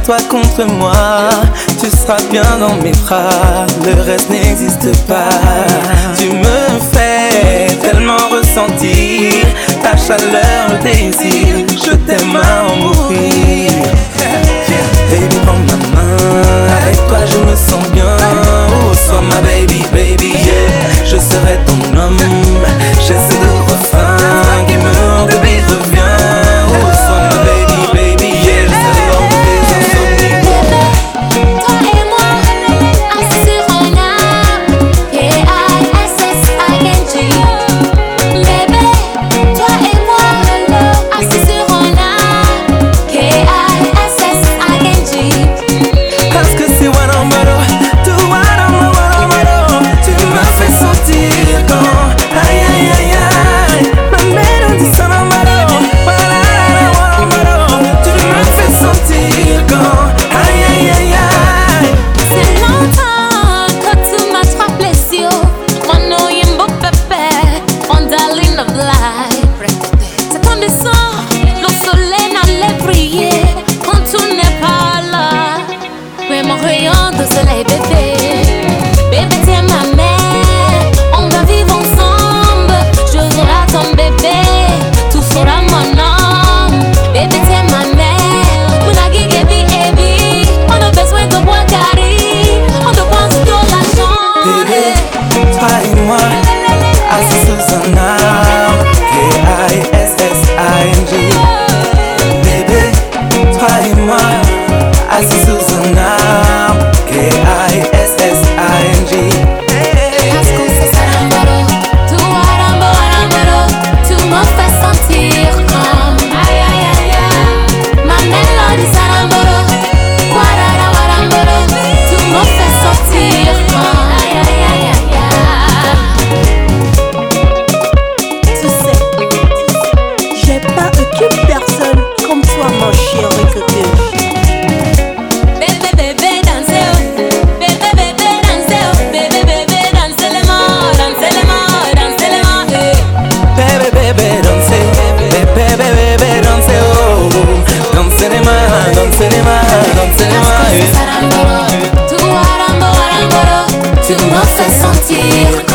toi contre moi, tu seras bien dans mes bras, le reste n'existe pas. Tu me fais tellement ressentir ta chaleur, le désir, je t'aime à en mourir. Baby, prends ma main, avec toi je me sens bien. Oh, sois ma baby, baby, yeah. Je serai ton homme, j'ai ce doux refrain qui me baby reviens. Oh, sois ma baby, baby, yeah. Je serai dans tes insomnies. Toi et moi, assis sur un arbre, K-I-S-S-I-N-G. Bébé, toi et moi, assis sur un arbre, K-I-S-S-I-N-G. Parce que c'est Wanamaro, tout Wanamaro, tu me fais sentir quand aïe aïe aïe aïe, ma mélodie sonne en maro, Wanamaro, tu me fais sentir quand aïe aïe aïe aïe. C'est longtemps que tu m'as frappé les yeux. Mon oeil est beau bébé, mon darling of life. C'est ton dessin, le soleil n'allait briller quand tu n'es pas là. Mais mon rayon de soleil bébé, bébé t'es ma mère. On va vivre ensemble, je serai ton bébé, tout sera mon nom. Bébé t'es ma mère, mon agui baby. On a besoin de boire carré, on dépense de l'argent. Bébé, toi et moi, assis sous un arbre, K-I-S-S-I-N-G. Bébé, toi et moi, assis sous un arbre, K-I-S-S-I-N-G. Tu me fais sentir comme aïe aïe aïe aïe. Ma mélodie Saramboro, Warara Waramboro. Tu me fais sentir comme aïe aïe aïe aïe. Tu sais, j'ai pas aucune personne comme toi, mon chéri cocu. Bébé bébé dansez oh, bébé bébé dansez oh, bébé bébé dansez les mains, dansez les mains, dansez les mains. Bébé, bébé, dansez, bébé, bébé, dansez, oh, dansez les mains, dansez les mains, dansez les mains. Saramboro, tu Waramboro, tu me fais sentir